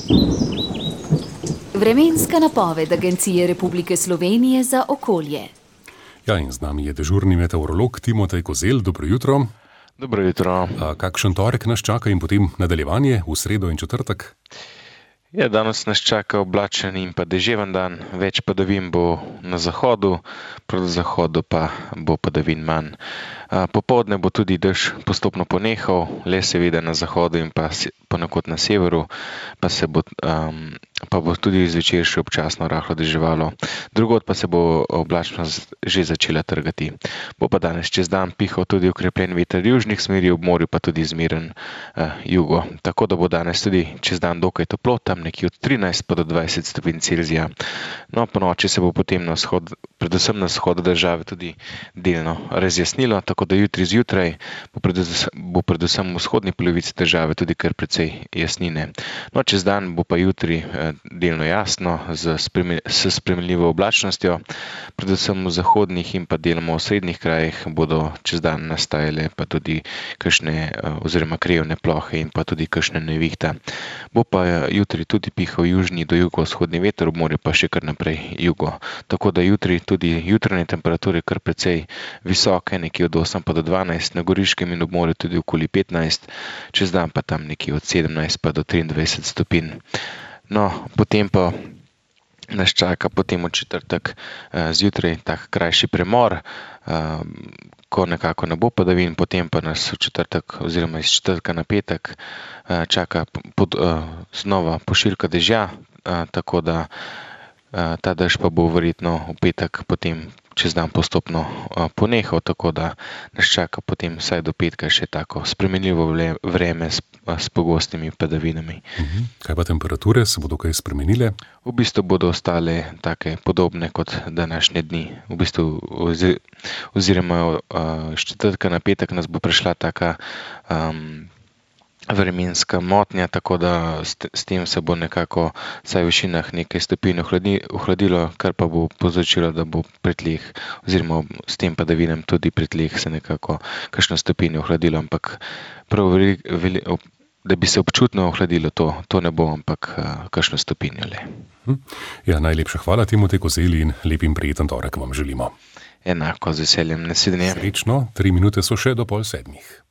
Vremenska napoved Agencije Republike Slovenije za okolje. Ja, in z nami je dežurni meteorolog Timotej Kozelj. Dobro jutro. Dobro jutro. Kakšen torek nas čaka in potem nadaljevanje v sredo in četrtek? Ja, danes nas čaka oblačen in pa deževen dan, več padavin bo na zahodu, proti zahodu pa bo padavin manj. Popoldne bo tudi dež postopno ponehal, le seveda na zahodu in pa ponekod na severu, pa bo tudi zvečer še občasno rahlo deževalo. Drugod pa se bo oblačnost že začela trgati. Bo pa danes čez dan pihal tudi okrepljen veter južnih smeri, ob morju pa tudi zmeren jugo. Tako da bo danes tudi čez dan dokaj toplo, tam nekje od 13 pa do 20 stopinj Celzija. No, po noči se bo potem predvsem na vzhodu države tudi delno razjasnilo, tako da jutri zjutraj bo predvsem v vzhodni polovici države tudi kar precej jasnine. No, čez dan bo pa jutri delno jasno s sprejemljivo oblačnostjo, predvsem v zahodnih in pa deloma v srednjih krajih bodo čez dan nastajale pa tudi kakšne oziroma krajevne plohe in pa tudi kakšne nevihta. Bo pa jutri tudi pihal južni do jugovzhodni veter, ob morju pa še kar naprej jugo. Tako da jutri tudi jutranje temperature kar precej visoke, nekje od 8 pa do 12, na Goriškem in ob morju tudi okoli 15, čez dan pa tam nekje od 17 pa do 23 stopinj. No, potem pa nas čaka potem v četrtek zjutraj tak krajši premor, ko nekako ne bo padavin, potem pa nas v četrtek oziroma iz četrtka na petek čaka znova pošiljka dežja, tako da ta dež pa bo verjetno v petek potem čez dan postopno ponehal, tako da nas čaka potem vsaj do petka še tako spremenljivo vreme s pogostimi padavinami. Kaj pa temperature, se bodo kaj spremenile? V bistvu bodo ostale take podobne kot današnje dni. V bistvu oziroma iz četrtka na petek nas bo prišla taka vremenska motnja, tako da s tem se bo nekako vsaj v višinah nekaj stopinj ohladilo, kar pa bo povzročilo, da bo pri tleh oziroma s tem padavinam tudi pri tleh se nekako kakšno stopinjo ohladilo, ampak prav da bi se občutno ohladilo, to ne bo, ampak kakšno stopinjo le. Ja, najlepša hvala Timotej Kozelj in lep in prijeten torek vam želimo. Enako, z veseljem, naslednje. Srečno, 3 minute so še do 6:30.